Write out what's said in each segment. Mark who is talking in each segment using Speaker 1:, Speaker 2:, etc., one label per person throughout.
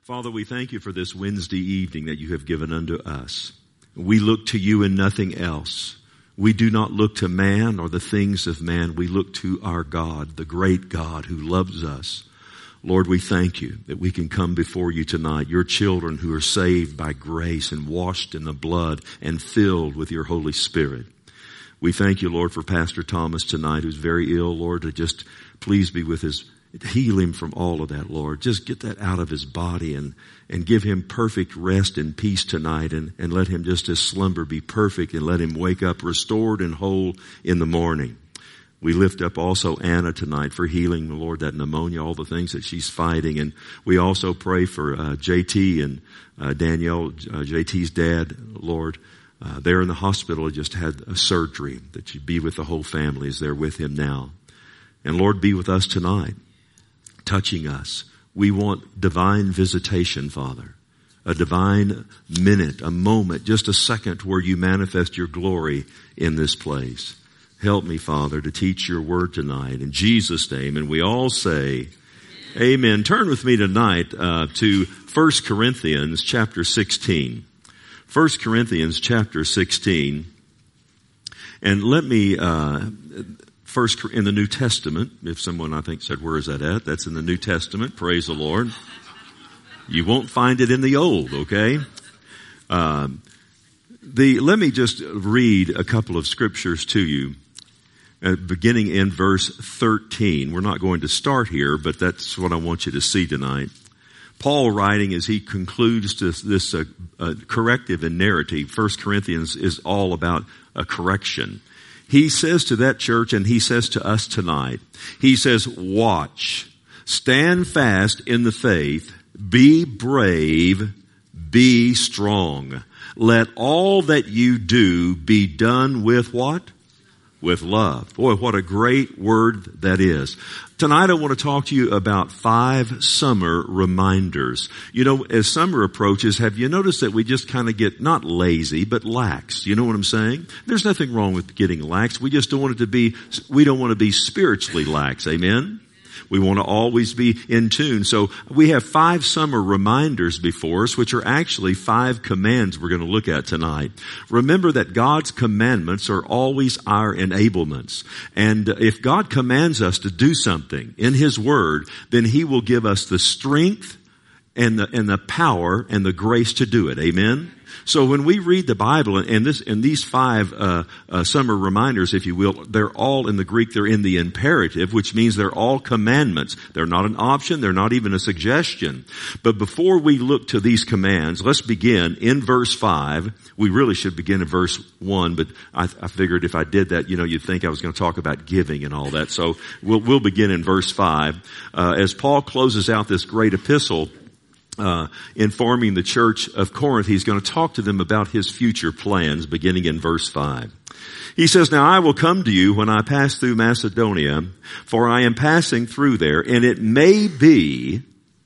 Speaker 1: Father, we thank you for this Wednesday evening that you have given unto us. We look to you and nothing else. We do not look to man or the things of man. We look to our God, the great God who loves us. Lord, we thank you that we can come before you tonight, your children who are saved by grace and washed in the blood and filled with your Holy Spirit. We thank you, Lord, for Pastor Thomas tonight, who's very ill, Lord, to just please be with his, heal him from all of that, Lord. Just get that out of his body and give him perfect rest and peace tonight and let him just his slumber be perfect and let him wake up restored and whole in the morning. We lift up also Anna tonight for healing, Lord, that pneumonia, all the things that she's fighting. And we also pray for JT and Danielle, JT's dad, Lord. They're in the hospital, just had a surgery, that you be with the whole family as they're with him now. And Lord, be with us tonight, touching us. We want divine visitation, Father. A divine minute, a moment, just a second where you manifest your glory in this place. Help me, Father, to teach your word tonight in Jesus' name. And we all say, amen. Turn with me tonight to 1 Corinthians chapter 16. 1 Corinthians chapter 16. And let me, first in the New Testament, if someone I think said, where is that at? That's in the New Testament. Praise the Lord. You won't find it in the Old, okay? Let me just read a couple of scriptures to you. Beginning in verse 13. We're not going to start here, but that's what I want you to see tonight. Paul writing as he concludes this corrective and narrative. 1 Corinthians is all about a correction. He says to that church, and he says to us tonight, he says, watch, stand fast in the faith, be brave, be strong. Let all that you do be done with what? With love. Boy, what a great word that is. Tonight I want to talk to you about 5 summer reminders. You know, as summer approaches, have you noticed that we just kind of get not lazy, but lax? You know what I'm saying? There's nothing wrong with getting lax. We just don't want it to be, we don't want to be spiritually lax. Amen? We want to always be in tune. So we have 5 summer reminders before us, which are actually 5 commands we're going to look at tonight. Remember that God's commandments are always our enablements. And if God commands us to do something in His Word, then He will give us the strength and the power and the grace to do it. Amen? So when we read the Bible and these 5 summer reminders, if you will, they're all in the Greek. They're in the imperative, which means they're all commandments. They're not an option. They're not even a suggestion. But before we look to these commands, let's begin in verse 5. We really should begin in verse 1, but I figured if I did that, you'd think I was going to talk about giving and all that. So we'll begin in verse 5 as Paul closes out this great epistle. Informing the church of Corinth, he's going to talk to them about his future plans, beginning in verse 5. He says, now I will come to you when I pass through Macedonia, for I am passing through there, and it may be,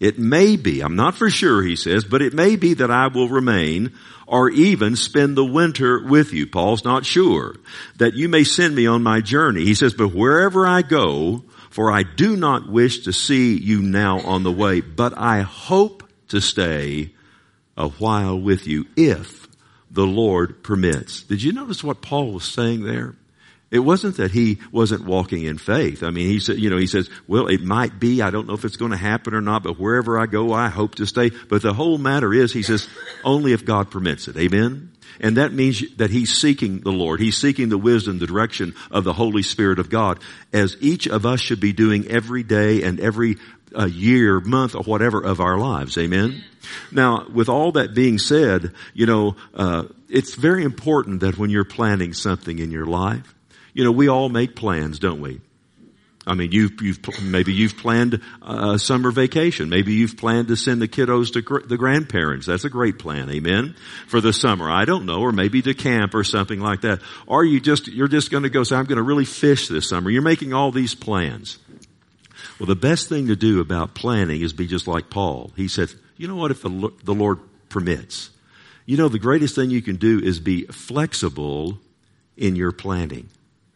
Speaker 1: I'm not for sure, he says, but it may be that I will remain or even spend the winter with you. Paul's not sure, that you may send me on my journey. He says, but wherever I go, for I do not wish to see you now on the way, but I hope to stay a while with you if the Lord permits. Did you notice what Paul was saying there? It wasn't that he wasn't walking in faith. I mean, he says, well, it might be, I don't know if it's going to happen or not, but wherever I go, I hope to stay. But the whole matter is, he says, only if God permits it. Amen? And that means that he's seeking the Lord. He's seeking the wisdom, the direction of the Holy Spirit of God, as each of us should be doing every day and every year, month, or whatever of our lives. Amen? Now, with all that being said, it's very important that when you're planning something in your life, we all make plans, don't we? I mean, maybe you've planned a summer vacation. Maybe you've planned to send the kiddos to the grandparents. That's a great plan, amen? For the summer, I don't know, or maybe to camp or something like that. Or you're just going to go say, I'm going to really fish this summer. You're making all these plans. Well, the best thing to do about planning is be just like Paul. He said, you know what, if the Lord permits. The greatest thing you can do is be flexible in your planning.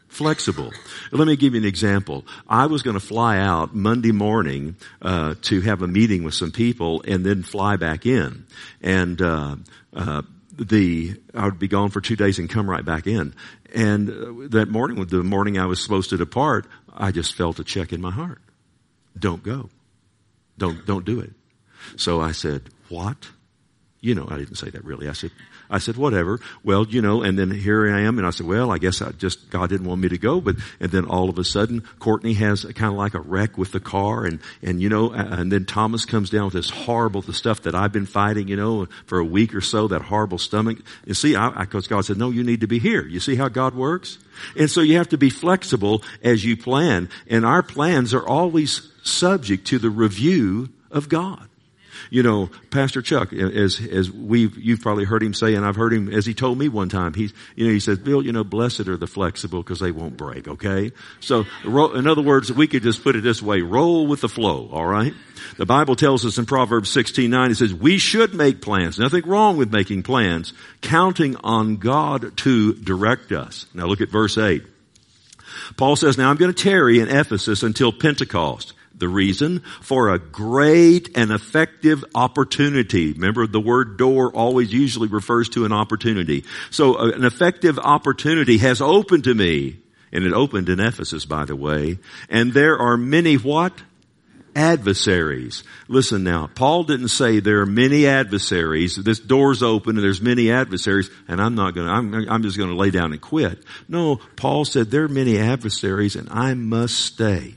Speaker 1: Flexible. Let me give you an example. I was going to fly out Monday morning to have a meeting with some people and then fly back in. And I would be gone for 2 days and come right back in. And that morning, the morning I was supposed to depart, I just felt a check in my heart. Don't go. Don't do it. So I said, what? I didn't say that really. I said, whatever. Well, and then here I am. And I said, well, I guess God didn't want me to go. And then all of a sudden, Courtney has kind of like a wreck with the car. And then Thomas comes down with this horrible, the stuff that I've been fighting, for a week or so, that horrible stomach. You see, because God said, no, you need to be here. You see how God works? And so you have to be flexible as you plan. And our plans are always subject to the review of God. Pastor Chuck, you've probably heard him say, and I've heard him as he told me one time, he says, Bill, blessed are the flexible because they won't break, okay? So, in other words, we could just put it this way, roll with the flow, all right? The Bible tells us in Proverbs 16:9, it says, we should make plans. Nothing wrong with making plans, counting on God to direct us. Now look at verse 8. Paul says, now I'm going to tarry in Ephesus until Pentecost. The reason? For a great and effective opportunity. Remember, the word door always usually refers to an opportunity. So an effective opportunity has opened to me. And it opened in Ephesus, by the way. And there are many what? Adversaries. Listen now, Paul didn't say there are many adversaries. This door's open and there's many adversaries and I'm just going to lay down and quit. No, Paul said there are many adversaries and I must stay.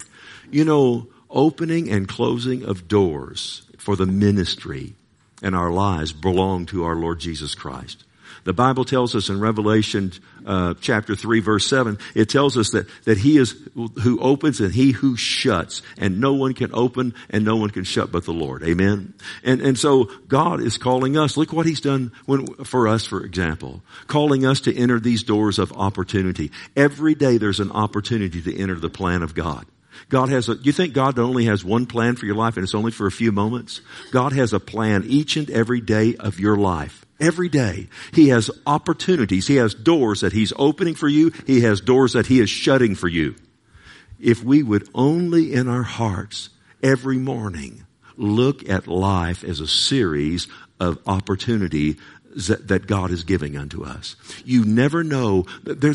Speaker 1: Opening and closing of doors for the ministry and our lives belong to our Lord Jesus Christ. The Bible tells us in Revelation chapter 3 verse 7, it tells us that he is who opens and he who shuts, and no one can open and no one can shut but the Lord. Amen. And so God is calling us. Look what he's done for us, for example, calling us to enter these doors of opportunity. Every day there's an opportunity to enter the plan of God. You think God only has one plan for your life and it's only for a few moments? God has a plan each and every day of your life. Every day. He has opportunities. He has doors that he's opening for you. He has doors that he is shutting for you. If we would only in our hearts every morning look at life as a series of opportunity that God is giving unto us. You never know.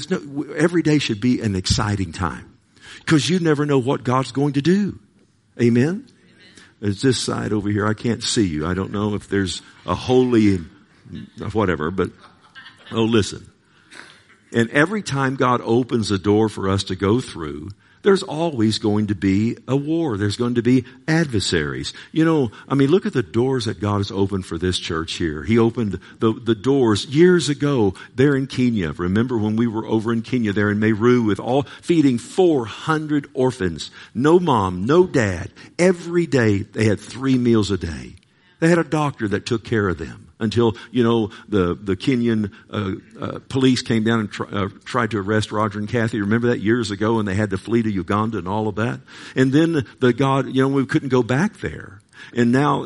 Speaker 1: Every day should be an exciting time. Because you never know what God's going to do. Amen? There's this side over here. I can't see you. I don't know if there's a holy whatever, but listen. And every time God opens a door for us to go through, there's always going to be a war. There's going to be adversaries. Look at the doors that God has opened for this church here. He opened the doors years ago there in Kenya. Remember when we were over in Kenya there in Meru with feeding 400 orphans. No mom, no dad. Every day they had 3 meals a day. They had a doctor that took care of them. Until, the Kenyan police came down and tried to arrest Roger and Kathy. Remember that years ago, and they had to flee to Uganda and all of that? And then we couldn't go back there. And now,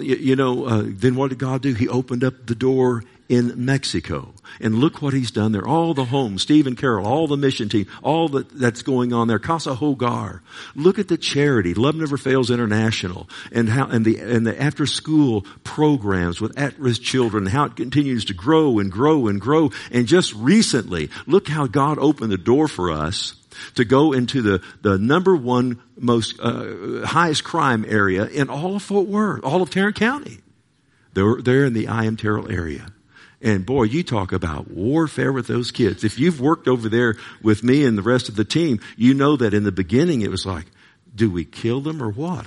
Speaker 1: then what did God do? He opened up the door in Mexico. And look what he's done there. All the homes, Steve and Carol, all the mission team, all that's going on there. Casa Hogar. Look at the charity, Love Never Fails International, and the after school programs with at-risk children, how it continues to grow and grow and grow. And just recently, look how God opened the door for us to go into the number one most highest crime area in all of Fort Worth, all of Tarrant County. They're in the I Am Terrell area. And boy, you talk about warfare with those kids. If you've worked over there with me and the rest of the team, you know that in the beginning it was like, do we kill them or what?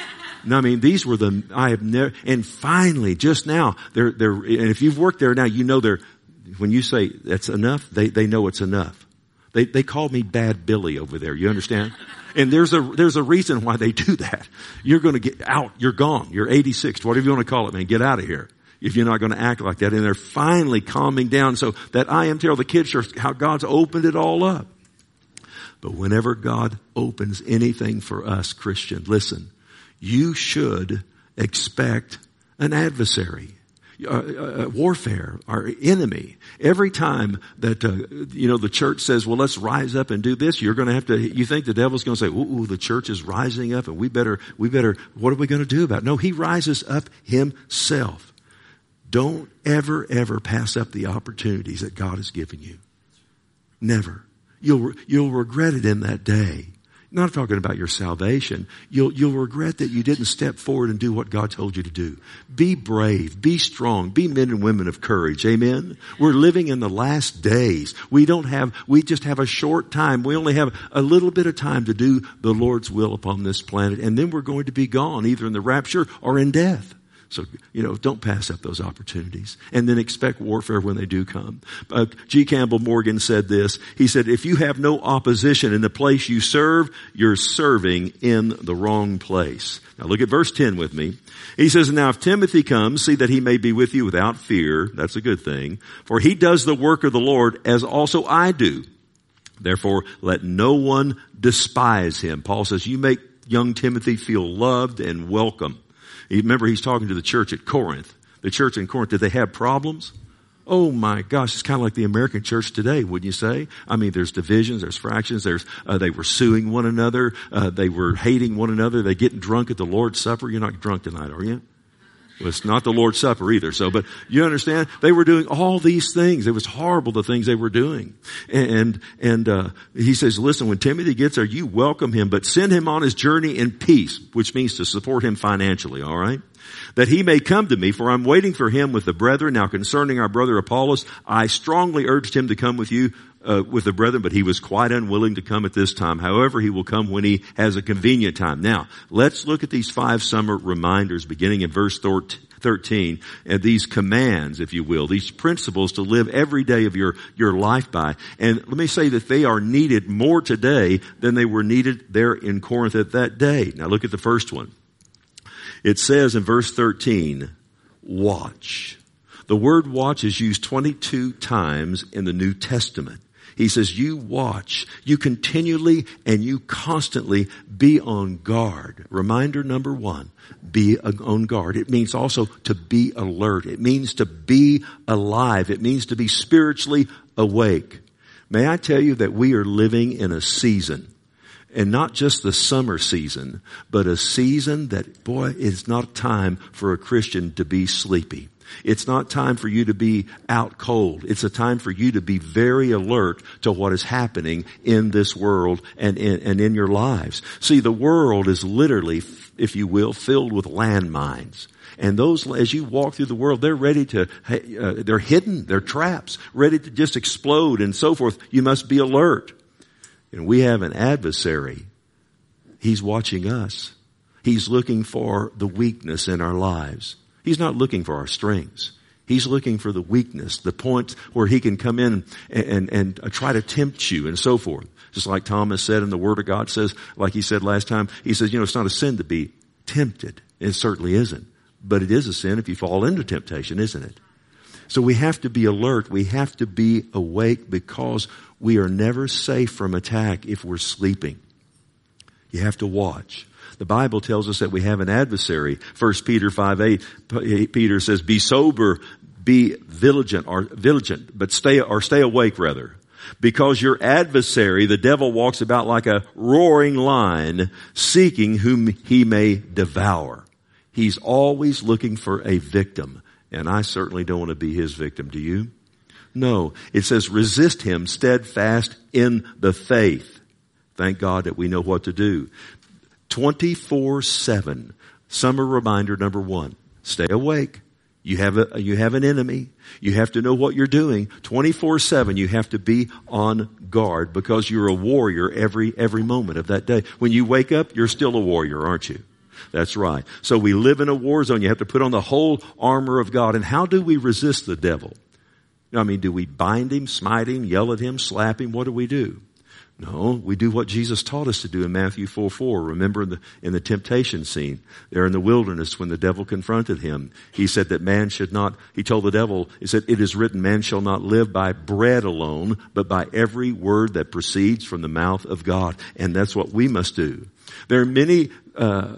Speaker 1: These were I have never, and finally, just now, and if you've worked there now, you know when you say that's enough, they know it's enough. They call me Bad Billy over there. You understand? And there's a reason why they do that. You're going to get out. You're gone. You're 86. Whatever you want to call it, man. Get out of here. If you're not going to act like that. And they're finally calming down. So that I Am Terrell, the kids, are how God's opened it all up. But whenever God opens anything for us, Christian, listen, you should expect an adversary. warfare, our enemy. Every time that, the church says, well, let's rise up and do this, you're going to have to, you think the devil's going to say, ooh, the church is rising up and we better, what are we going to do about it? No, he rises up himself. Don't ever pass up the opportunities that God has given you. Never. You'll regret it in that day. Not talking about your salvation. You'll regret that you didn't step forward and do what God told you to do. Be brave. Be strong. Be men and women of courage. Amen? We're living in the last days. We just have a short time. We only have a little bit of time to do the Lord's will upon this planet. And then we're going to be gone, either in the rapture or in death. So, don't pass up those opportunities. And then expect warfare when they do come. G. Campbell Morgan said this. He said, if you have no opposition in the place you serve, you're serving in the wrong place. Now look at verse 10 with me. He says, now if Timothy comes, see that he may be with you without fear. That's a good thing. For he does the work of the Lord as also I do. Therefore, let no one despise him. Paul says, you make young Timothy feel loved and welcome. Remember, he's talking to the church at Corinth. The church in Corinth, did they have problems? Oh my gosh, it's kind of like the American church today, wouldn't you say? I mean, there's divisions, there's fractions, they were suing one another, they were hating one another, they getting drunk at the Lord's Supper. You're not drunk tonight, are you? Well, it's not the Lord's Supper either. But you understand, they were doing all these things. It was horrible, the things they were doing. And he says, listen, when Timothy gets there, you welcome him, but send him on his journey in peace, which means to support him financially, all right? That he may come to me, for I'm waiting for him with the brethren. Now concerning our brother Apollos, I strongly urged him to come with you, with the brethren, but he was quite unwilling to come at this time. However, he will come when he has a convenient time. Now, let's look at these 5 summer reminders beginning in verse 13, and these commands, if you will, these principles to live every day of your life by. And let me say that they are needed more today than they were needed there in Corinth at that day. Now look at the first one. It says in verse 13, watch. The word watch is used 22 times in the New Testament. He says, you watch, you continually and you constantly be on guard. Reminder number 1, be on guard. It means also to be alert. It means to be alive. It means to be spiritually awake. May I tell you that we are living in a season, and not just the summer season, but a season that, boy, it's not time for a Christian to be sleepy. It's not time for you to be out cold. It's a time for you to be very alert to what is happening in this world and in your lives. See, the world is literally, if you will, filled with landmines. And those, as you walk through the world, they're ready to, they're hidden, they're traps, ready to just explode and so forth. You must be alert. And we have an adversary. He's watching us. He's looking for the weakness in our lives. He's not looking for our strengths. He's looking for the weakness, the point where he can come in and try to tempt you and so forth. Just like Thomas said, and the Word of God says, like he said last time, he says, it's not a sin to be tempted. It certainly isn't. But it is a sin if you fall into temptation, isn't it? So we have to be alert. We have to be awake because we are never safe from attack if we're sleeping. You have to watch. The Bible tells us that we have an adversary. 1 Peter 5:8, Peter says, be sober, be vigilant, but stay awake rather. Because your adversary, the devil, walks about like a roaring lion, seeking whom he may devour. He's always looking for a victim. And I certainly don't want to be his victim. Do you? No. It says resist him steadfast in the faith. Thank God that we know what to do. 24/7. Summer reminder number 1. Stay awake. You have an enemy. You have to know what you're doing. 24/7 you have to be on guard because you're a warrior every moment of that day. When you wake up, you're still a warrior, aren't you? That's right. So we live in a war zone. You have to put on the whole armor of God. And how do we resist the devil? I mean, do we bind him, smite him, yell at him, slap him? What do we do? No, we do what Jesus taught us to do in Matthew 4:4. Remember in the temptation scene there in the wilderness when the devil confronted him. He said that man should not, he told the devil, he said, it is written, man shall not live by bread alone, but by every word that proceeds from the mouth of God. And that's what we must do. There are many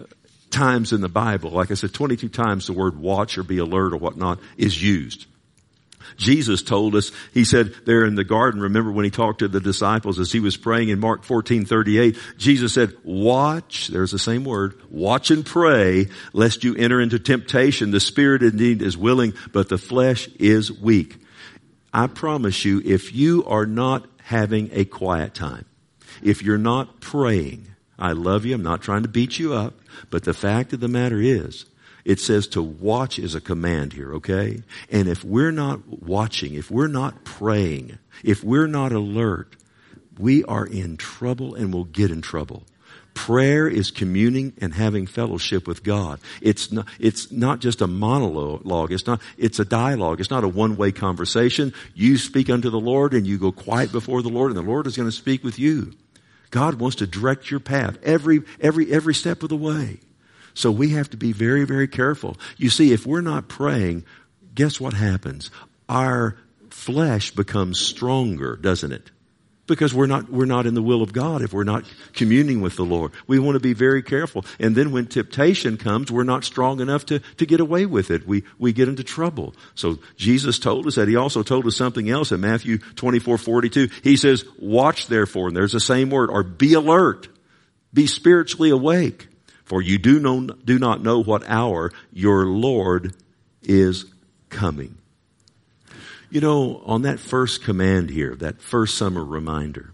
Speaker 1: times in the Bible, like I said, 22 times the word watch or be alert or whatnot is used. Jesus told us, he said there in the garden, remember when he talked to the disciples as he was praying in Mark 14:38, Jesus said, watch, there's the same word, watch and pray, lest you enter into temptation. The spirit indeed is willing, but the flesh is weak. I promise you, if you are not having a quiet time, if you're not praying, I love you, I'm not trying to beat you up, but the fact of the matter is, it says to watch is a command here, okay? And if we're not watching, if we're not praying, if we're not alert, we are in trouble and will get in trouble. Prayer is communing and having fellowship with God. It's not just a monologue. It's a dialogue. It's not a one-way conversation. You speak unto the Lord and you go quiet before the Lord and the Lord is going to speak with you. God wants to direct your path every step of the way. So we have to be very, very careful. You see, if we're not praying, guess what happens? Our flesh becomes stronger, doesn't it? Because we're not in the will of God if we're not communing with the Lord. We want to be very careful. And then when temptation comes, we're not strong enough to get away with it. We get into trouble. So Jesus told us that. He also told us something else in Matthew 24:42. He says, watch therefore, and there's the same word, or be alert. Be spiritually awake. For you do not know what hour your Lord is coming. You know, on that first command here, that first summer reminder,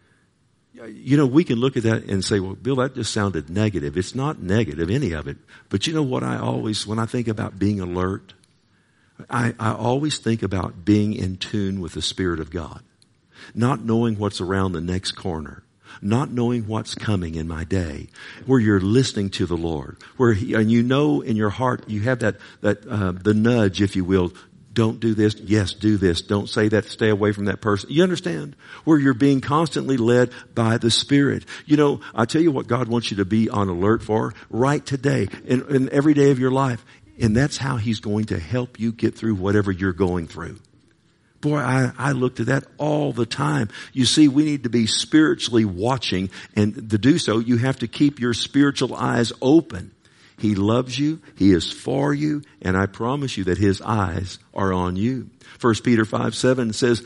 Speaker 1: you know, we can look at that and say, well, Bill, that just sounded negative. It's not negative, any of it. But you know what when I think about being alert, I always think about being in tune with the Spirit of God. Not knowing what's around the next corner. Not knowing what's coming in my day, where you're listening to the Lord, and you know in your heart, you have the nudge, if you will, don't do this, yes, do this, don't say that, stay away from that person. You understand? Where you're being constantly led by the Spirit. You know, I tell you what God wants you to be on alert for right today, in every day of your life. And that's how He's going to help you get through whatever you're going through. Boy, I looked at that all the time. You see, we need to be spiritually watching, and to do so, you have to keep your spiritual eyes open. He loves you, He is for you, and I promise you that His eyes are on you. 1 Peter 5:7 says,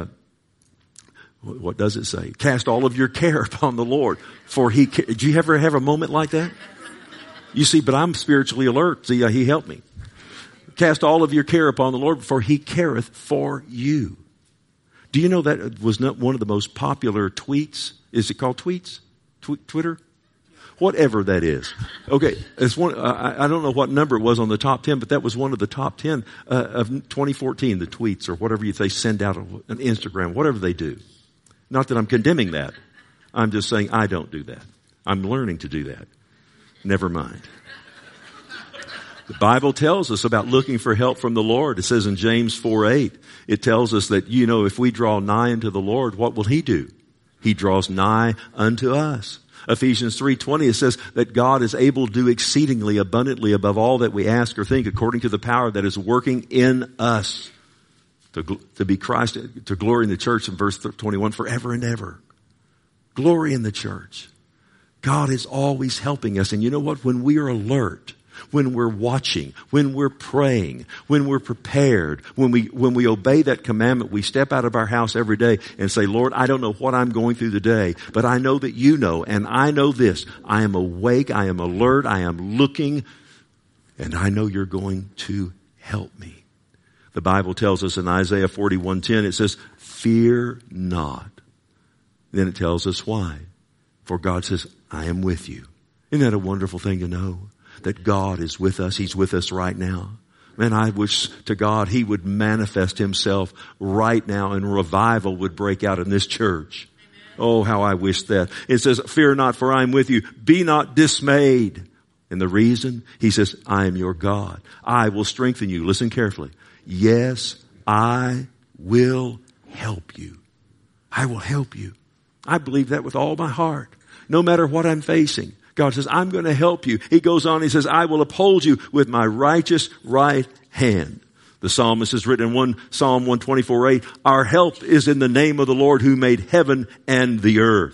Speaker 1: what does it say? Cast all of your care upon the Lord, for He cares. Did you ever have a moment like that? You see, but I'm spiritually alert. See, He helped me. Cast all of your care upon the Lord, for He careth for you. Do you know that was not one of the most popular tweets? Is it called tweets? Twitter? Whatever that is. Okay, it's one. I don't know what number it was on the top 10, but that was one of the top 10 of 2014. The tweets or whatever they send out on Instagram, whatever they do. Not that I'm condemning that. I'm just saying I don't do that. I'm learning to do that. Never mind. The Bible tells us about looking for help from the Lord. It says in James 4:8, it tells us that, you know, if we draw nigh unto the Lord, what will He do? He draws nigh unto us. Ephesians 3:20, it says that God is able to do exceedingly abundantly above all that we ask or think, according to the power that is working in us. To be Christ, to glory in the church in verse 21, forever and ever. Glory in the church. God is always helping us. And you know what? When we are alert, when we're watching, when we're praying, when we're prepared, when we obey that commandment, we step out of our house every day and say, Lord, I don't know what I'm going through today, but I know that you know, and I know this. I am awake, I am alert, I am looking, and I know you're going to help me. The Bible tells us in Isaiah 41:10, it says, fear not. Then it tells us why. For God says, I am with you. Isn't that a wonderful thing to know? That God is with us. He's with us right now. Man, I wish to God He would manifest Himself right now and revival would break out in this church. Amen. Oh, how I wish that. It says, fear not, for I am with you. Be not dismayed. And the reason? He says, I am your God. I will strengthen you. Listen carefully. Yes, I will help you. I will help you. I believe that with all my heart. No matter what I'm facing. God says, I'm going to help you. He goes on, He says, I will uphold you with my righteous right hand. The psalmist has written in Psalm 124:8, our help is in the name of the Lord who made heaven and the earth.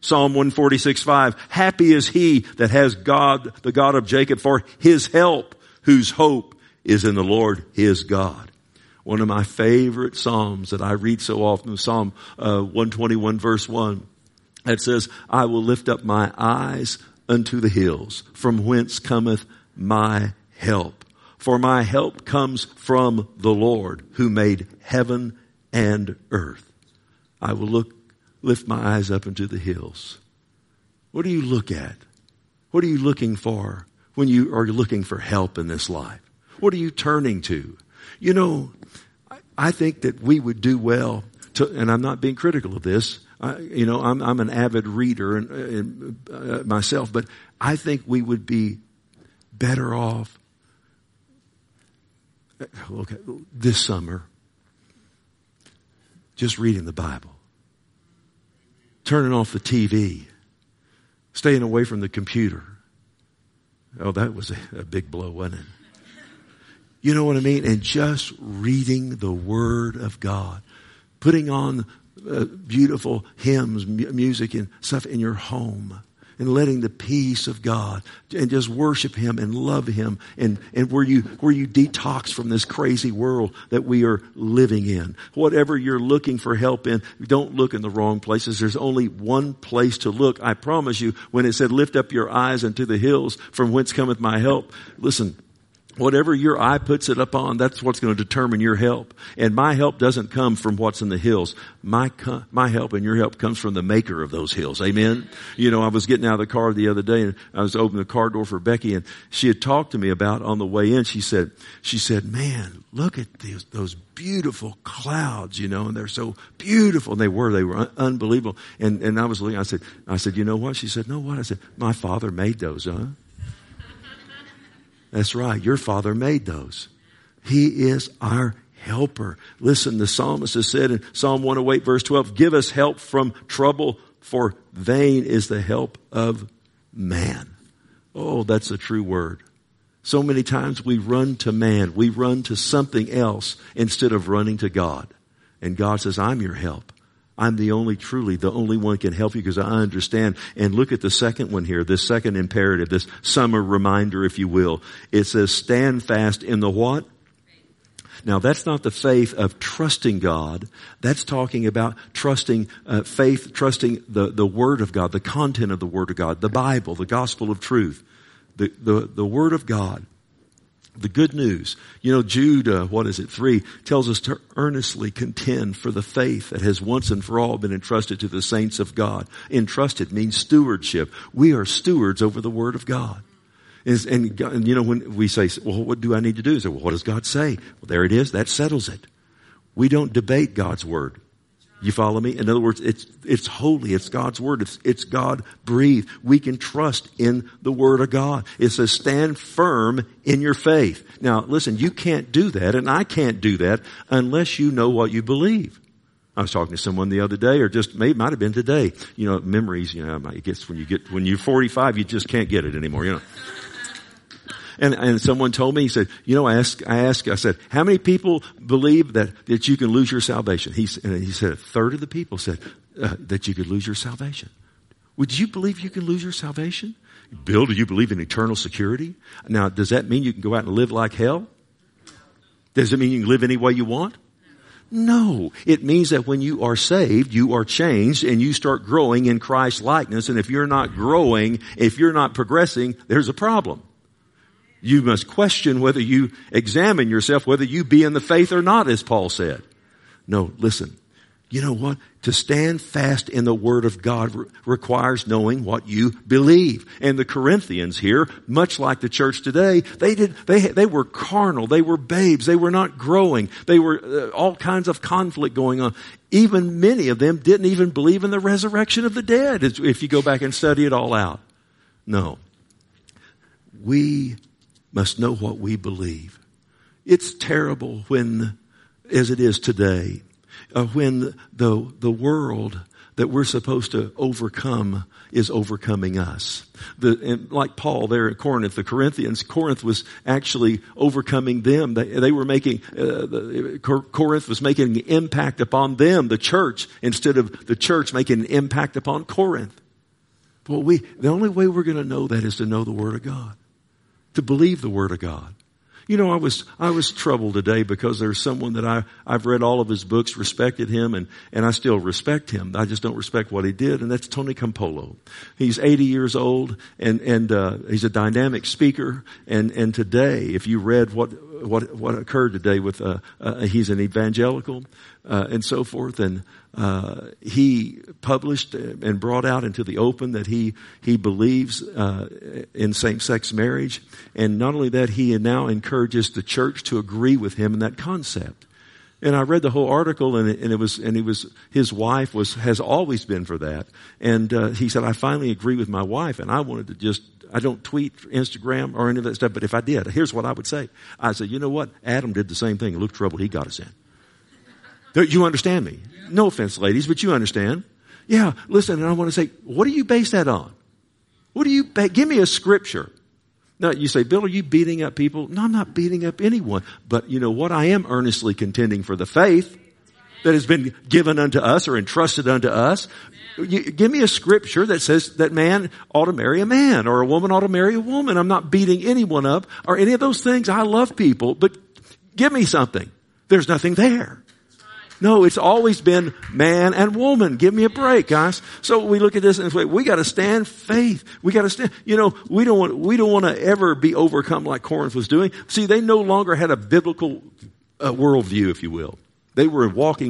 Speaker 1: Psalm 146:5, happy is he that has God, the God of Jacob, for his help, whose hope is in the Lord his God. One of my favorite Psalms that I read so often, Psalm 121 verse 1, that says, I will lift up my eyes unto the hills, from whence cometh my help. For my help comes from the Lord, who made heaven and earth. I will lift my eyes up into the hills. What do you look at? What are you looking for when you are looking for help in this life? What are you turning to? You know, I think that we would do well to, and I'm not being critical of this. I'm an avid reader and myself, but I think we would be better off this summer just reading the Bible, turning off the TV, staying away from the computer. Oh, that was a big blow, wasn't it? You know what I mean? And just reading the Word of God, putting on beautiful hymns, music and stuff in your home, and letting the peace of God and just worship Him and love Him, and where you detox from this crazy world that we are living in. Whatever you're looking for help in, don't look in the wrong places. There's only one place to look. I promise you, when it said lift up your eyes unto the hills from whence cometh my help, listen, whatever your eye puts it upon, that's what's going to determine your help. And my help doesn't come from what's in the hills. My help and your help comes from the maker of those hills. Amen? You know, I was getting out of the car the other day, and I was opening the car door for Becky, and she had talked to me about on the way in. She said, man, look at those beautiful clouds, you know, and they're so beautiful. And they were unbelievable. And I was looking, I said, you know what? She said, no, what? I said, my Father made those, huh? That's right. Your Father made those. He is our helper. Listen, the psalmist has said in Psalm 108 verse 12, give us help from trouble, for vain is the help of man. Oh, that's a true word. So many times we run to man. We run to something else instead of running to God. And God says, I'm your help. I'm the only one can help you because I understand. And look at the second one here, this second imperative, this summer reminder, if you will. It says, stand fast in the what? Now that's not the faith of trusting God. That's talking about trusting faith, trusting the Word of God, the content of the Word of God, the Bible, the gospel of truth, the Word of God. The good news. You know, Jude, 3, tells us to earnestly contend for the faith that has once and for all been entrusted to the saints of God. Entrusted means stewardship. We are stewards over the Word of God. And you know, when we say, well, what do I need to do? So, well, what does God say? Well, there it is. That settles it. We don't debate God's Word. You follow me? In other words, it's holy. It's God's Word. It's God breathed. We can trust in the Word of God. It says stand firm in your faith. Now listen, you can't do that, and I can't do that unless you know what you believe. I was talking to someone the other day, or might have been today. You know, memories, you know, I guess when you're 45, you just can't get it anymore, you know. And someone told me, he said, you know, I said, how many people believe that you can lose your salvation? He said a third of the people said that you could lose your salvation. Would you believe you can lose your salvation? Bill, do you believe in eternal security? Now, does that mean you can go out and live like hell? Does it mean you can live any way you want? No. It means that when you are saved, you are changed and you start growing in Christ's likeness. And if you're not growing, if you're not progressing, there's a problem. You must question whether you examine yourself, whether you be in the faith or not, as Paul said. No, listen. You know what? To stand fast in the Word of God requires knowing what you believe. And the Corinthians here, much like the church today, they were carnal. They were babes. They were not growing. They were all kinds of conflict going on. Even many of them didn't even believe in the resurrection of the dead, if you go back and study it all out. No. We must know what we believe. It's terrible when, as it is today, when the world that we're supposed to overcome is overcoming us. Like Paul there at Corinth, the Corinthians, Corinth was actually overcoming them. They were making, Corinth was making an impact upon them, the church, instead of the church making an impact upon Corinth. Well, the only way we're going to know that is to know the Word of God, to believe the Word of God. You know, I was troubled today because there's someone that I've read all of his books, respected him, and I still respect him. I just don't respect what he did, and that's Tony Campolo. He's 80 years old, and he's a dynamic speaker, and today, if you read what occurred today with, he's an evangelical, and so forth, and he published and brought out into the open that he believes in same-sex marriage, and not only that, he now encourages the church to agree with him in that concept. And I read the whole article, and his wife has always been for that, and he said, I finally agree with my wife, and I wanted to I don't tweet, Instagram, or any of that stuff, but if I did, here's what I would say. I said, you know what? Adam did the same thing. He looked troubled. He got us in. You understand me? No offense, ladies, but you understand. Yeah, listen, and I want to say, what do you base that on? Give me a scripture. Now, you say, Bill, are you beating up people? No, I'm not beating up anyone. But you know what? I am earnestly contending for the faith that has been given unto us or entrusted unto us. Give me a scripture that says that man ought to marry a man or a woman ought to marry a woman. I'm not beating anyone up or any of those things. I love people, but give me something. There's nothing there. No, it's always been man and woman. Give me a break, guys. So we look at this and say, we got to stand faith. We got to stand. You know, we don't want to ever be overcome like Corinth was doing. See, they no longer had a biblical worldview, if you will. They were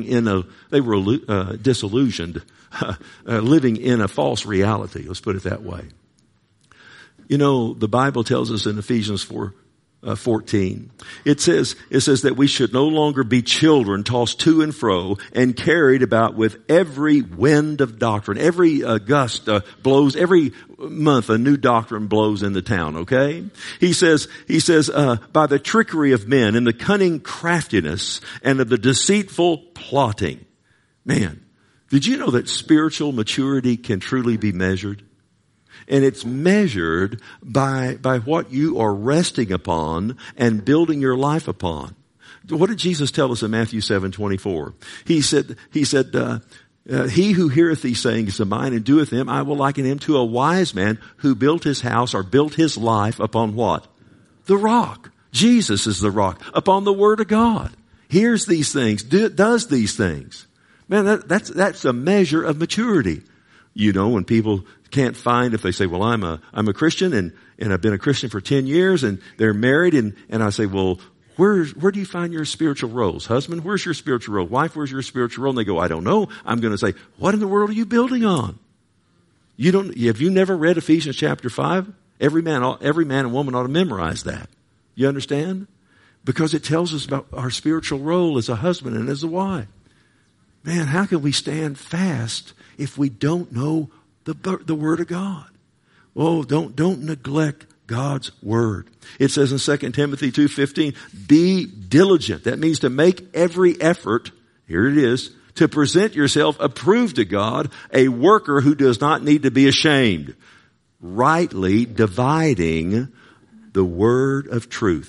Speaker 1: disillusioned, living in a false reality. Let's put it that way. You know, the Bible tells us in Ephesians 4:14, it says that we should no longer be children tossed to and fro and carried about with every wind of doctrine. Every gust blows, every month a new doctrine blows in the town, okay? He says, by the trickery of men and the cunning craftiness and of the deceitful plotting. Man, did you know that spiritual maturity can truly be measured? And it's measured by what you are resting upon and building your life upon. What did Jesus tell us in Matthew 7:24? He said, he who heareth these sayings of mine and doeth them, I will liken him to a wise man who built his house or built his life upon what? The rock. Jesus is the rock. Upon the Word of God. Hears these things, does these things. Man, that's a measure of maturity. You know, when people can't find, if they say, well, I'm a Christian and I've been a Christian for 10 years and they're married and I say, well, where do you find your spiritual roles? Husband, where's your spiritual role? Wife, where's your spiritual role? And they go, I don't know. I'm going to say, what in the world are you building on? Have you never read Ephesians chapter 5? Every man and woman ought to memorize that. You understand? Because it tells us about our spiritual role as a husband and as a wife. Man, how can we stand fast if we don't know the Word of God? Oh, don't neglect God's Word. It says in 2 Timothy 2:15, be diligent. That means to make every effort, here it is, to present yourself approved to God, a worker who does not need to be ashamed, rightly dividing the word of truth.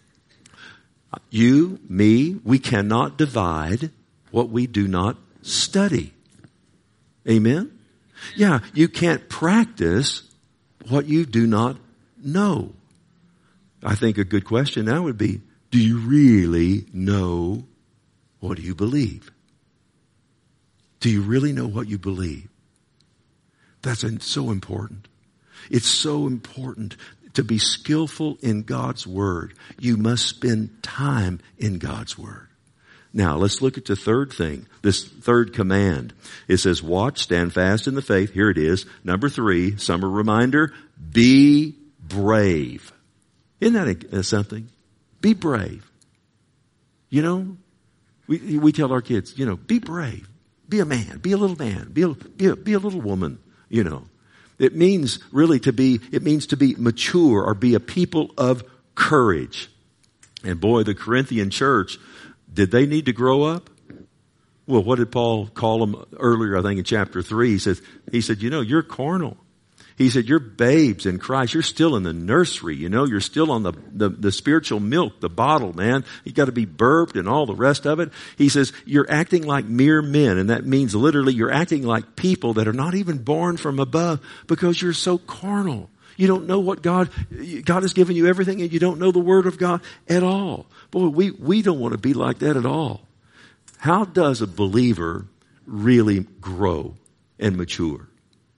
Speaker 1: You, me, we cannot divide what we do not study. Amen? Yeah, you can't practice what you do not know. I think a good question now would be, do you really know what you believe? Do you really know what you believe? That's so important. It's so important to be skillful in God's Word. You must spend time in God's Word. Now, let's look at the third thing, this third command. It says, watch, stand fast in the faith. Here it is. Number 3, summer reminder, be brave. Isn't that something? Be brave. You know, we tell our kids, you know, be brave. Be a man. Be a little man. Be a little woman, you know. It means to be mature or be a people of courage. And boy, the Corinthian church, did they need to grow up? Well, what did Paul call them earlier, I think in chapter 3? He said, you know, you're carnal. He said, you're babes in Christ. You're still in the nursery, You're still on the spiritual milk, the bottle, man. You got to be burped and all the rest of it. He says, you're acting like mere men. And that means literally you're acting like people that are not even born from above because you're so carnal. You don't know what God has given you everything, and you don't know the Word of God at all. Boy, we don't want to be like that at all. How does a believer really grow and mature?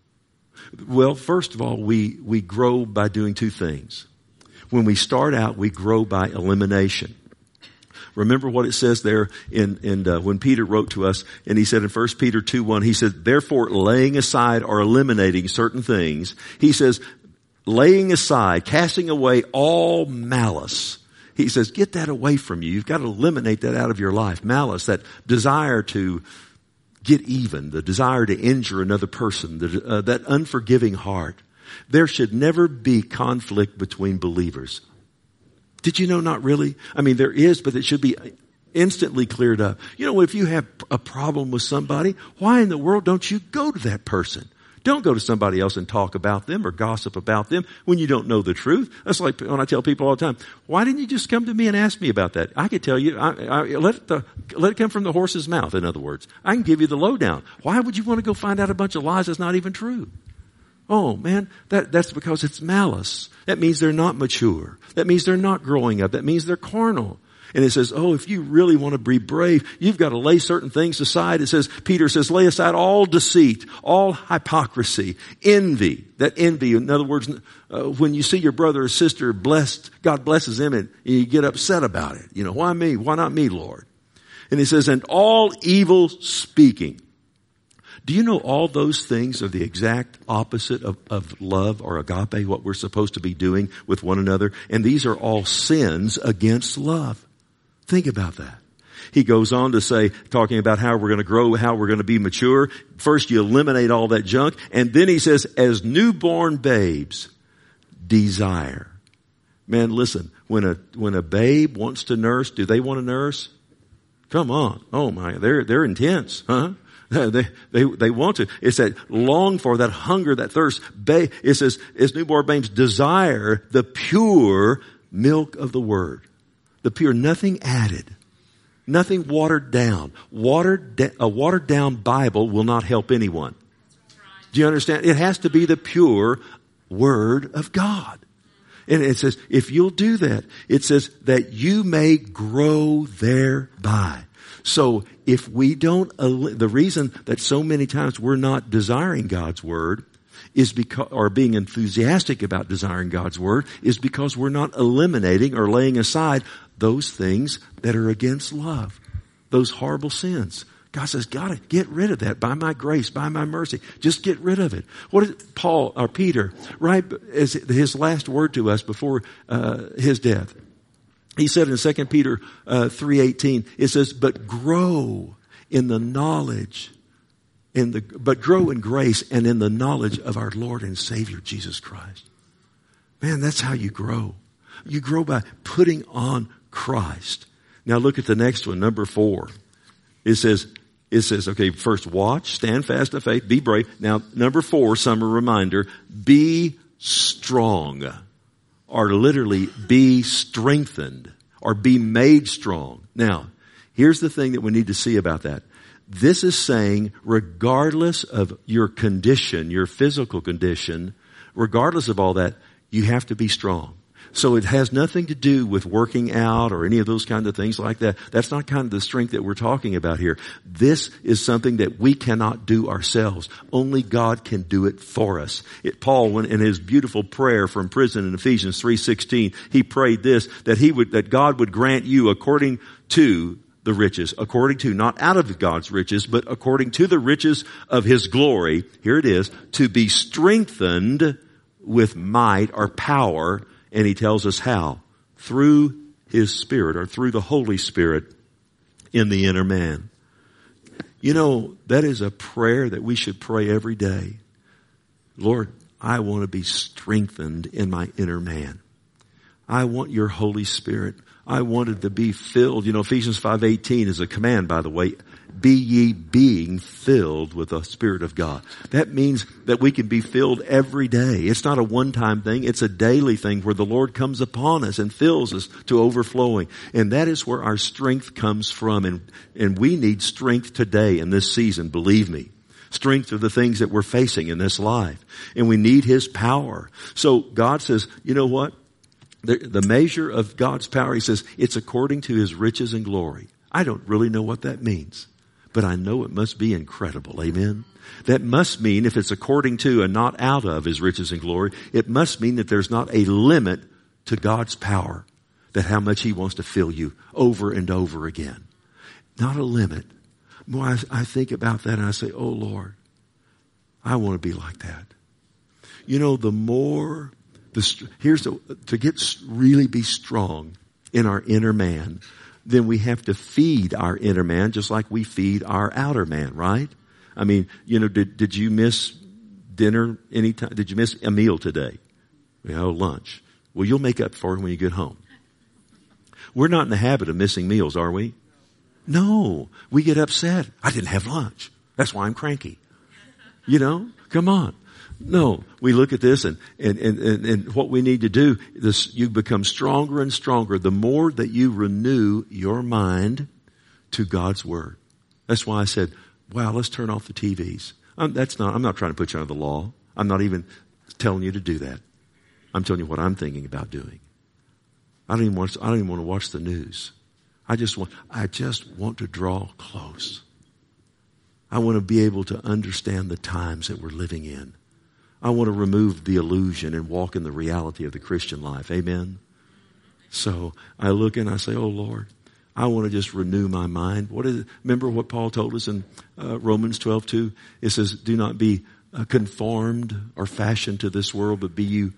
Speaker 1: Well, first of all, we grow by doing two things. When we start out, we grow by elimination. Remember what it says there when Peter wrote to us, and he said in 1 Peter 2:1, he said, therefore laying aside or eliminating certain things, he says, laying aside, casting away all malice. He says, get that away from you. You've got to eliminate that out of your life. Malice, that desire to get even, the desire to injure another person, that unforgiving heart. There should never be conflict between believers. Did you know? Not really. I mean, there is, but it should be instantly cleared up. If you have a problem with somebody, why in the world don't you go to that person? Don't go to somebody else and talk about them or gossip about them when you don't know the truth. That's like when I tell people all the time, why didn't you just come to me and ask me about that? I could tell you, let it come from the horse's mouth, in other words. I can give you the lowdown. Why would you want to go find out a bunch of lies that's not even true? Oh man, that's because it's malice. That means they're not mature. That means they're not growing up. That means they're carnal. And it says, if you really want to be brave, you've got to lay certain things aside. It says, Peter says, lay aside all deceit, all hypocrisy, envy. That envy, in other words, when you see your brother or sister blessed, God blesses them, and you get upset about it. Why me? Why not me, Lord? And he says, and all evil speaking. Do you know all those things are the exact opposite of love or agape, what we're supposed to be doing with one another? And these are all sins against love. Think about that. He goes on to say, talking about how we're going to grow, how we're going to be mature. First, you eliminate all that junk. And then he says, as newborn babes, desire. Man, listen, when a babe wants to nurse, do they want to nurse? Come on. Oh my, they're intense, huh? They want to. It's that long for, that hunger, that thirst. It says, as newborn babes, desire the pure milk of the Word. The pure, nothing added, nothing watered down. A watered down Bible will not help anyone. Do you understand? It has to be the pure Word of God. And it says, if you'll do that, it says that you may grow thereby. So if we don't, the reason that so many times we're not desiring God's Word is because, or being enthusiastic about desiring God's Word, is because we're not eliminating or laying aside those things that are against love, those horrible sins. God says, gotta get rid of that by my grace, by my mercy. Just get rid of it. What did Paul or Peter, right as his last word to us before his death? He said in 2 Peter 3:18, it says, but grow in the knowledge, but grow in grace and in the knowledge of our Lord and Savior Jesus Christ. Man, that's how you grow. You grow by putting on Christ. Now look at the next one, number 4. It says, okay, first watch, stand fast in faith, be brave. Now, number 4, summer reminder, be strong, or literally be strengthened, or be made strong. Now, here's the thing that we need to see about that. This is saying, regardless of your condition, your physical condition, regardless of all that, you have to be strong. So it has nothing to do with working out or any of those kind of things like that. That's not kind of the strength that we're talking about here. This is something that we cannot do ourselves. Only God can do it for us. Paul, when in his beautiful prayer from prison in Ephesians 3:16, he prayed this, that God would grant you according to the riches, according to, not out of God's riches, but according to the riches of His glory. Here it is, to be strengthened with might or power. And he tells us how? Through His Spirit, or through the Holy Spirit in the inner man. You know, that is a prayer that we should pray every day. Lord, I want to be strengthened in my inner man. I want your Holy Spirit. I wanted to be filled. You know, Ephesians 5:18 is a command, by the way. be ye being filled with the Spirit of God. That means that we can be filled every day. It's not a one-time thing. It's a daily thing where the Lord comes upon us and fills us to overflowing. And that is where our strength comes from. And we need strength today in this season, believe me. Strength are the things that we're facing in this life. And we need His power. So God says, you know what? The measure of God's power, He says, it's according to His riches and glory. I don't really know what that means, but I know it must be incredible. Amen? That must mean, if it's according to and not out of His riches and glory, it must mean that there's not a limit to God's power, that how much He wants to fill you over and over again. Not a limit. More I think about that and I say, oh Lord, I want to be like that. You know, the more, to get really be strong in our inner man, then we have to feed our inner man just like we feed our outer man, right? I mean, you know, did you miss dinner anytime? Did you miss a meal today? You know, lunch. Well, you'll make up for it when you get home. We're not in the habit of missing meals, are we? No, we get upset. I didn't have lunch. That's why I'm cranky. You know, come on. No, we look at this and what we need to do, you become stronger and stronger the more that you renew your mind to God's Word. That's why I said, wow, let's turn off the TVs. I'm not trying to put you under the law. I'm not even telling you to do that. I'm telling you what I'm thinking about doing. I don't even want to watch the news. I just want to draw close. I want to be able to understand the times that we're living in. I want to remove the illusion and walk in the reality of the Christian life. Amen? So I look and I say, oh Lord, I want to just renew my mind. Remember what Paul told us in Romans 12:2? It says, do not be conformed or fashioned to this world, but be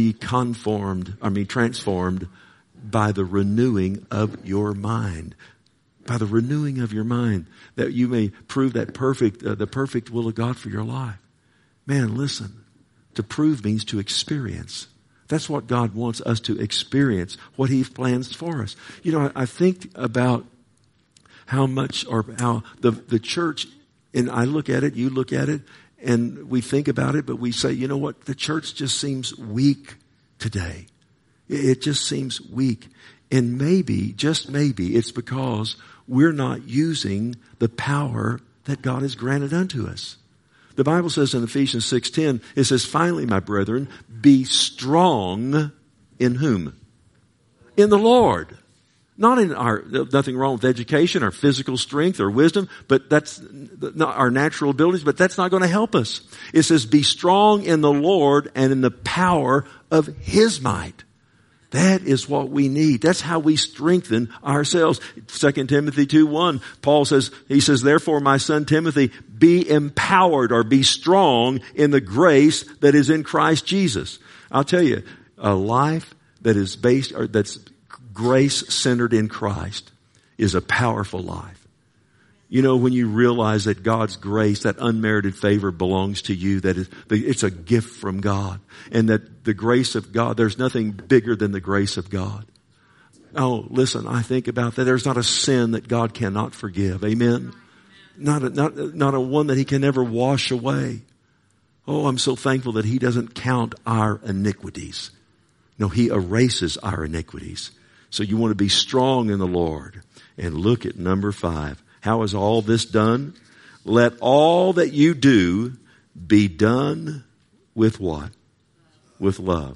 Speaker 1: transformed by the renewing of your mind. By the renewing of your mind, that you may prove that the perfect will of God for your life. Man, listen. To prove means to experience. That's what God wants us to experience, what He plans for us. You know, I think about how the church, and I look at it, you look at it, and we think about it, but we say, you know what, the church just seems weak today. It just seems weak. And maybe, just maybe, it's because we're not using the power that God has granted unto us. The Bible says in Ephesians 6:10, it says, finally, my brethren, be strong in whom? In the Lord. Not in nothing wrong with education or physical strength or wisdom, but that's not our natural abilities, but that's not going to help us. It says, be strong in the Lord and in the power of His might. That is what we need. That's how we strengthen ourselves. 2 Timothy 2:1, Paul says, he says, therefore, my son Timothy, be empowered or be strong in the grace that is in Christ Jesus. I'll tell you, a life that is that's grace-centered in Christ is a powerful life. You know, when you realize that God's grace, that unmerited favor belongs to you, that it's a gift from God, and that the grace of God, there's nothing bigger than the grace of God. Oh, listen, I think about that. There's not a sin that God cannot forgive. Amen? Not a one that He can never wash away. Oh, I'm so thankful that He doesn't count our iniquities. No, He erases our iniquities. So you want to be strong in the Lord. And look at number 5. How is all this done? Let all that you do be done with what? With love.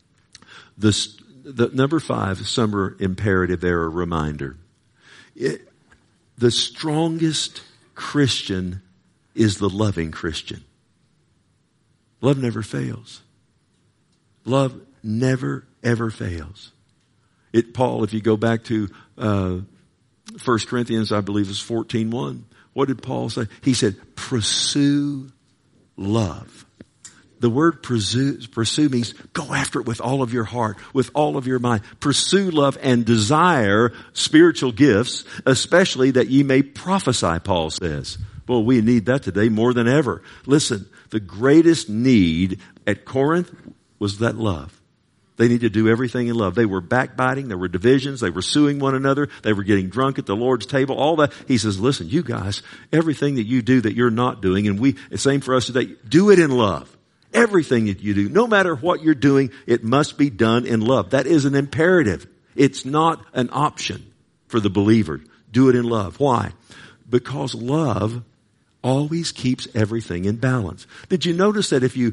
Speaker 1: The number 5, summer imperative there, a reminder. The strongest Christian is the loving Christian. Love never fails. Love never, ever fails. Paul, if you go back to 1 Corinthians, I believe it's 14:1. What did Paul say? He said, pursue love. The word pursue means go after it with all of your heart, with all of your mind. Pursue love and desire spiritual gifts, especially that ye may prophesy, Paul says. Well, we need that today more than ever. Listen, the greatest need at Corinth was that love. They need to do everything in love. They were backbiting. There were divisions. They were suing one another. They were getting drunk at the Lord's table. All that. He says, listen, you guys, everything that you do that you're not doing, and same for us today, do it in love. Everything that you do, no matter what you're doing, it must be done in love. That is an imperative. It's not an option for the believer. Do it in love. Why? Because love always keeps everything in balance. Did you notice that if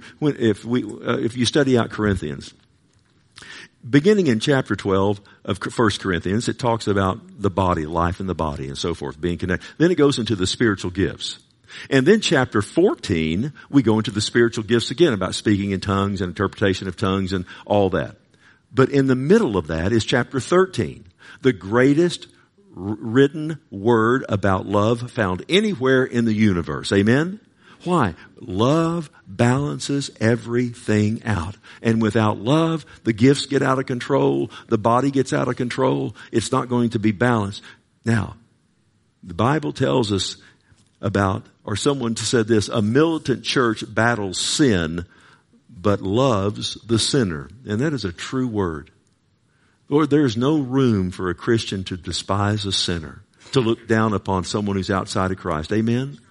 Speaker 1: you study out Corinthians, beginning in chapter 12 of 1 Corinthians, it talks about the body, life in the body and so forth, being connected. Then it goes into the spiritual gifts. And then chapter 14, we go into the spiritual gifts again about speaking in tongues and interpretation of tongues and all that. But in the middle of that is chapter 13, the greatest written word about love found anywhere in the universe. Amen? Why? Love balances everything out. And without love, the gifts get out of control. The body gets out of control. It's not going to be balanced. Now, the Bible tells us about, or someone said this, a militant church battles sin, but loves the sinner. And that is a true word. Lord, there is no room for a Christian to despise a sinner, to look down upon someone who's outside of Christ. Amen?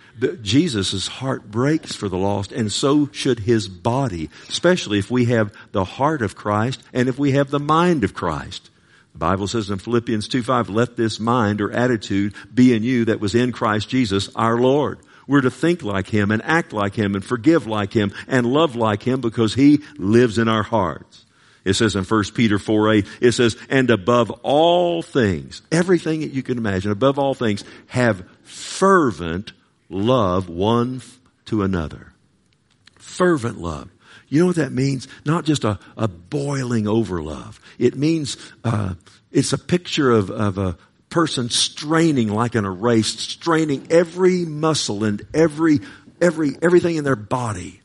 Speaker 1: Jesus' heart breaks for the lost, and so should his body, especially if we have the heart of Christ and if we have the mind of Christ. The Bible says in Philippians 2:5, let this mind or attitude be in you that was in Christ Jesus our Lord. We're to think like him and act like him and forgive like him and love like him because he lives in our hearts. It says in 1 Peter 4:8, it says, and above all things, everything that you can imagine, above all things, have fervent love one to another. Fervent love. You know what that means? Not just a boiling over love. It means, it's a picture of a person straining like in a race, straining every muscle and everything in their body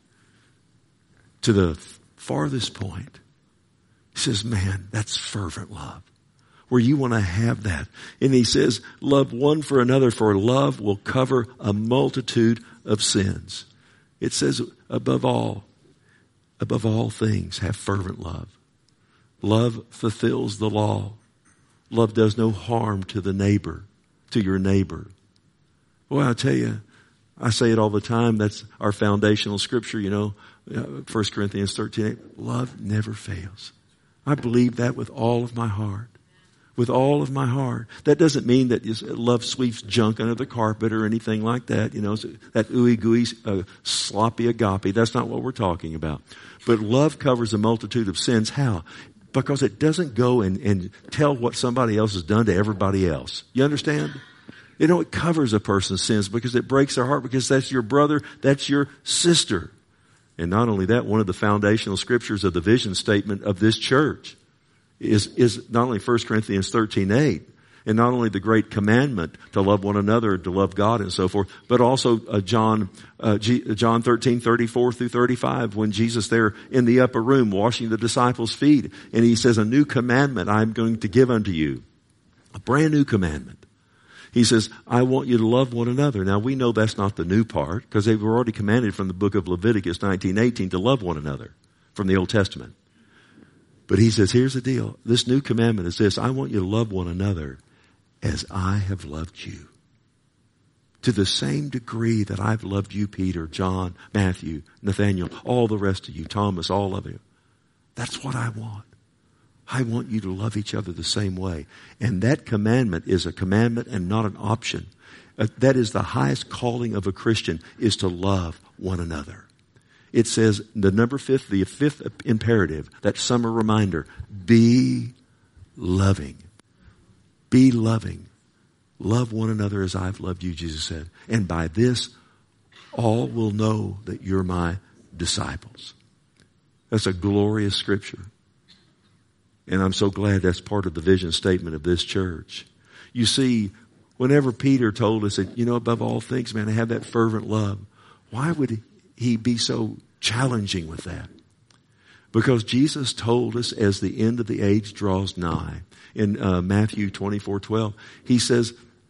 Speaker 1: to the farthest point. He says, man, that's fervent love. Where you want to have that. And he says, love one for another, for love will cover a multitude of sins. It says, above all things, have fervent love. Love fulfills the law. Love does no harm to the neighbor, to your neighbor. Boy, I tell you, I say it all the time. That's our foundational scripture, 1 Corinthians 13:8. Love never fails. I believe that with all of my heart. With all of my heart. That doesn't mean that love sweeps junk under the carpet or anything like that. That ooey gooey, sloppy agape. That's not what we're talking about. But love covers a multitude of sins. How? Because it doesn't go and tell what somebody else has done to everybody else. You understand? It covers a person's sins because it breaks their heart because that's your brother, that's your sister. And not only that, one of the foundational scriptures of the vision statement of this church is not only 1 Corinthians 13:8, and not only the great commandment to love one another, to love God and so forth, but also John 13:34 through 35, when Jesus there in the upper room washing the disciples' feet, and he says, a new commandment I'm going to give unto you, a brand new commandment. He says, I want you to love one another. Now we know that's not the new part, because they were already commanded from the book of Leviticus 19:18 to love one another from the Old Testament. But he says, here's the deal. This new commandment is this. I want you to love one another as I have loved you. To the same degree that I've loved you, Peter, John, Matthew, Nathaniel, all the rest of you, Thomas, all of you. That's what I want. I want you to love each other the same way. And that commandment is a commandment and not an option. That is the highest calling of a Christian, is to love one another. It says, the fifth imperative, that summer reminder, be loving. Be loving. Love one another as I've loved you, Jesus said. And by this, all will know that you're my disciples. That's a glorious scripture. And I'm so glad that's part of the vision statement of this church. You see, whenever Peter told us that, above all things, man, I have that fervent love. Why would he be so challenging with that? Because Jesus told us as the end of the age draws nigh. In Matthew 24:12, he says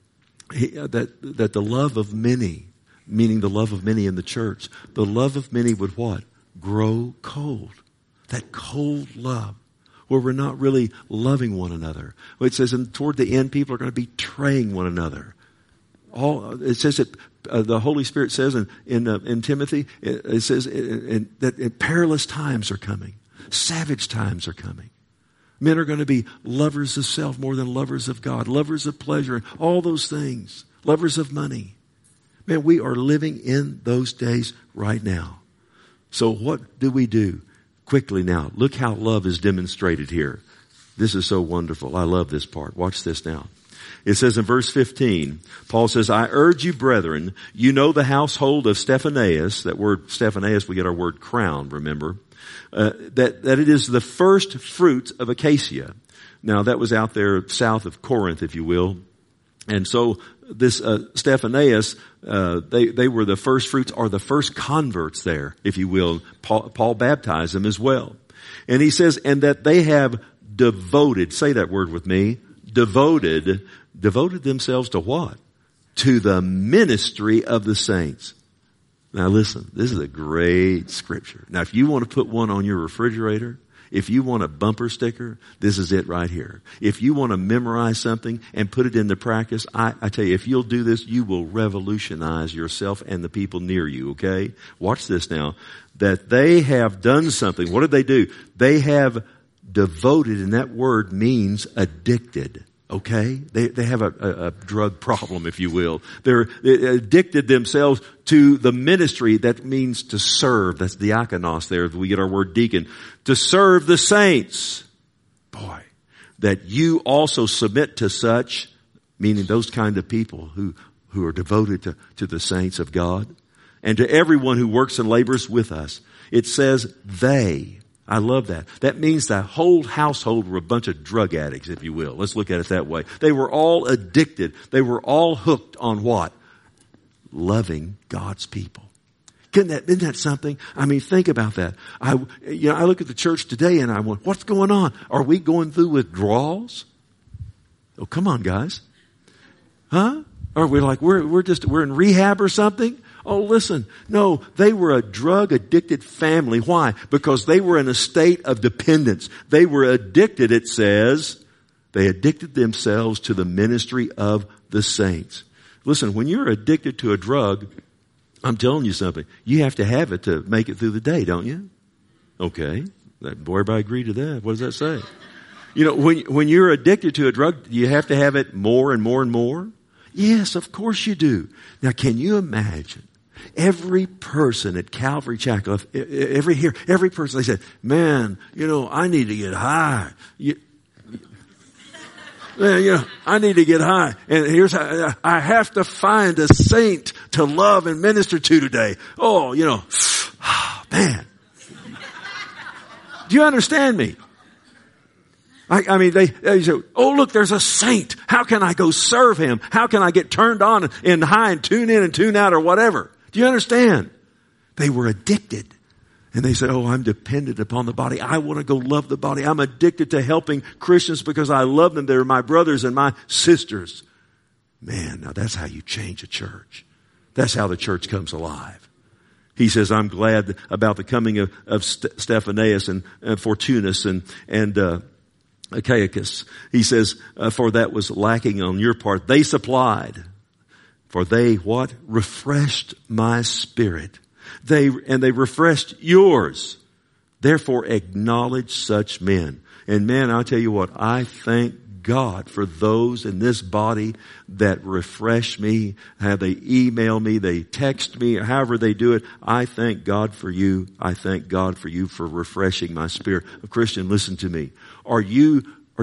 Speaker 1: that the love of many, meaning the love of many in the church, the love of many would what? Grow cold. that cold love where we're not really loving one another. It says, and toward the end, people are going to be betraying one another. It says that the Holy Spirit says in Timothy, it says that perilous times are coming. Savage times are coming. Men are going to be lovers of self more than lovers of God, lovers of pleasure, all those things, lovers of money. Man, we are living in those days right now. So what do we do? Quickly now, look how love is demonstrated here. This is so wonderful. I love this part. Watch this now. It says in verse 15, Paul says, I urge you, brethren, you know the household of Stephanas. That word Stephanas, we get our word crown, remember? That it is the first fruit of Acacia. Now that was out there south of Corinth, if you will. And so this Stephanas, they were the first fruits or the first converts there, if you will. Paul baptized them as well. And he says, and that they have devoted, say that word with me, devoted themselves to what? To the ministry of the saints. Now listen, this is a great scripture. Now if you want to put one on your refrigerator, if you want a bumper sticker, this is it right here. If you want to memorize something and put it into practice, I tell you, if you'll do this, you will revolutionize yourself and the people near you, okay? Watch this now. That they have done something. What did they do? They have devoted, and that word means addicted. Okay? They have a drug problem, if you will. They addicted themselves to the ministry. That means to serve. That's diakonos there. We get our word deacon. To serve the saints. Boy. That you also submit to such, meaning those kind of people who are devoted to the saints of God. And to everyone who works and labors with us. It says they. I love that. That means the whole household were a bunch of drug addicts, if you will. Let's look at it that way. They were all addicted. They were all hooked on what? Loving God's people. Isn't that something? I mean, think about that. I look at the church today and I wonder, what's going on? Are we going through withdrawals? Oh, come on, guys. Huh? Are we like, we're in rehab or something? Oh, listen. No, they were a drug-addicted family. Why? Because they were in a state of dependence. They were addicted, it says. They addicted themselves to the ministry of the saints. Listen, when you're addicted to a drug, I'm telling you something. You have to have it to make it through the day, don't you? Okay. Everybody agree to that? What does that say? You know, when you're addicted to a drug, you have to have it more and more and more. Yes, of course you do. Now, can you imagine? Every person at Calvary Chapel, every person, they said, man, I need to get high. I need to get high. And here's how, I have to find a saint to love and minister to today. Oh, man. Do you understand me? I mean, they say, oh, look, there's a saint. How can I go serve him? How can I get turned on and high and tune in and tune out or whatever? Do you understand? They were addicted. And they said, oh, I'm dependent upon the body. I want to go love the body. I'm addicted to helping Christians because I love them. They're my brothers and my sisters. Man, now that's how you change a church. That's how the church comes alive. He says, I'm glad about the coming of Stephanas and Fortunus and Achaicus. He says, for that was lacking on your part. They supplied. For they, what? Refreshed my spirit. They refreshed yours. Therefore acknowledge such men. And man, I'll tell you what, I thank God for those in this body that refresh me, how they email me, they text me, however they do it. I thank God for you. I thank God for you for refreshing my spirit. Christian, listen to me. Are you,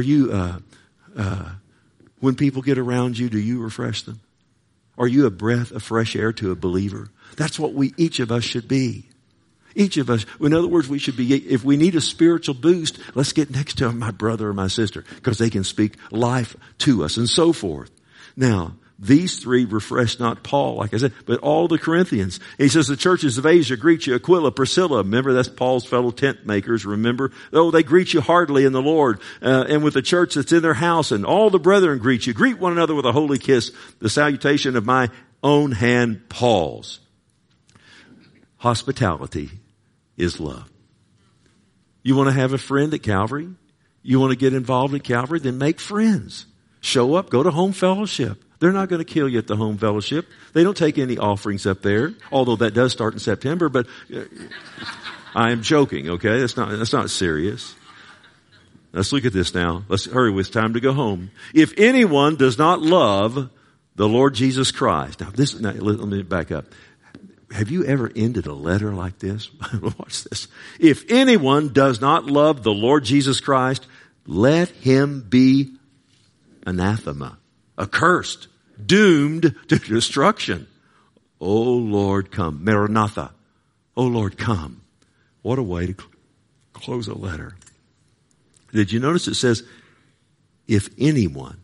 Speaker 1: when people get around you, do you refresh them? Are you a breath of fresh air to a believer? That's what each of us should be. Each of us, in other words, we should be, if we need a spiritual boost, let's get next to my brother or my sister because they can speak life to us and so forth. Now, these three refresh not Paul, like I said, but all the Corinthians. He says the churches of Asia greet you, Aquila, Priscilla. Remember, that's Paul's fellow tent makers, remember? Oh, they greet you heartily in the Lord, and with the church that's in their house, and all the brethren greet you. Greet one another with a holy kiss, the salutation of my own hand, Paul's. Hospitality is love. You want to have a friend at Calvary? You want to get involved at Calvary? Then make friends. Show up. Go to home fellowship. They're not going to kill you at the home fellowship. They don't take any offerings up there, although that does start in September, but I am joking, okay? That's not serious. Let's look at this now. Let's hurry. It's time to go home. If anyone does not love the Lord Jesus Christ. Now let me back up. Have you ever ended a letter like this? Watch this. If anyone does not love the Lord Jesus Christ, let him be anathema, accursed, doomed to destruction. Oh Lord, come. Maranatha. Oh Lord, come. What a way to close a letter. Did you notice it says, if anyone,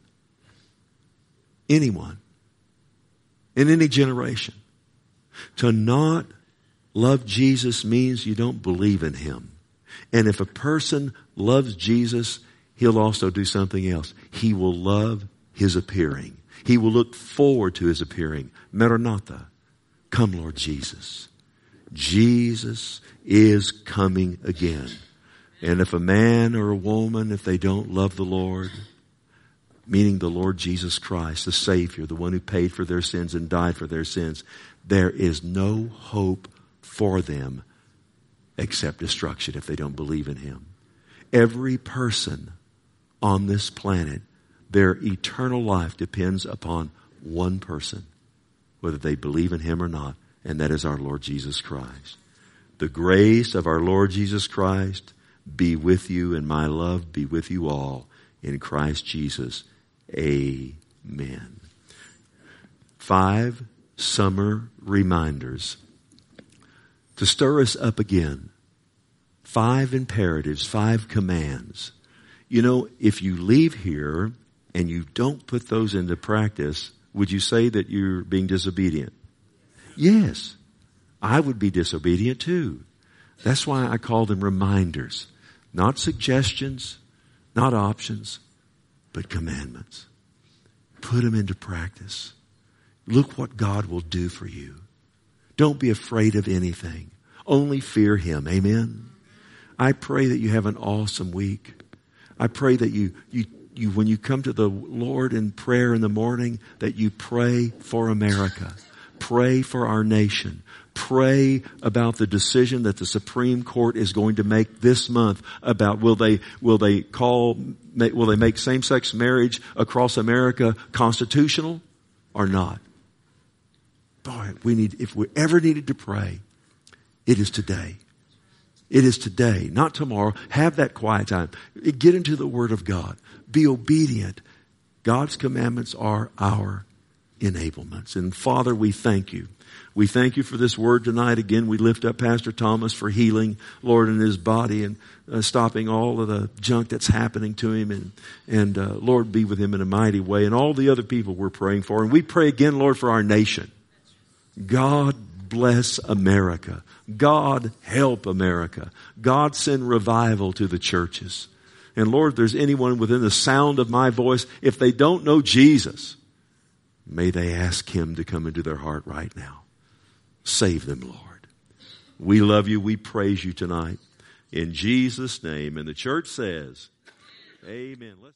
Speaker 1: in any generation, to not love Jesus means you don't believe in him. And if a person loves Jesus, he'll also do something else. He will love his appearing. He will look forward to his appearing. Maranatha. Come, Lord Jesus. Jesus is coming again. And if a man or a woman, if they don't love the Lord, meaning the Lord Jesus Christ, the Savior, the one who paid for their sins and died for their sins, there is no hope for them except destruction if they don't believe in him. Every person on this planet, their eternal life depends upon one person, whether they believe in him or not, and that is our Lord Jesus Christ. The grace of our Lord Jesus Christ be with you, and my love be with you all in Christ Jesus. Amen. 5 summer reminders to stir us up again. 5 imperatives, 5 commands. You know, if you leave here and you don't put those into practice, would you say that you're being disobedient? Yes. I would be disobedient too. That's why I call them reminders. Not suggestions, not options, but commandments. Put them into practice. Look what God will do for you. Don't be afraid of anything. Only fear him. Amen. I pray that you have an awesome week. I pray that you when you come to the Lord in prayer in the morning, that you pray for America. Pray for our nation. Pray about the decision that the Supreme Court is going to make this month about will they make same-sex marriage across America constitutional or not? Boy, if we ever needed to pray, it is today. It is today, not tomorrow. Have that quiet time. Get into the Word of God. Be obedient. God's commandments are our enablements. And Father, we thank you. We thank you for this word tonight. Again, we lift up Pastor Thomas for healing, Lord, in his body and stopping all of the junk that's happening to him. And Lord, be with him in a mighty way. And all the other people we're praying for. And we pray again, Lord, for our nation. God bless America. God help America. God send revival to the churches. And Lord, if there's anyone within the sound of my voice, if they don't know Jesus, may they ask him to come into their heart right now. Save them, Lord. We love you. We praise you tonight. In Jesus' name. And the church says, amen.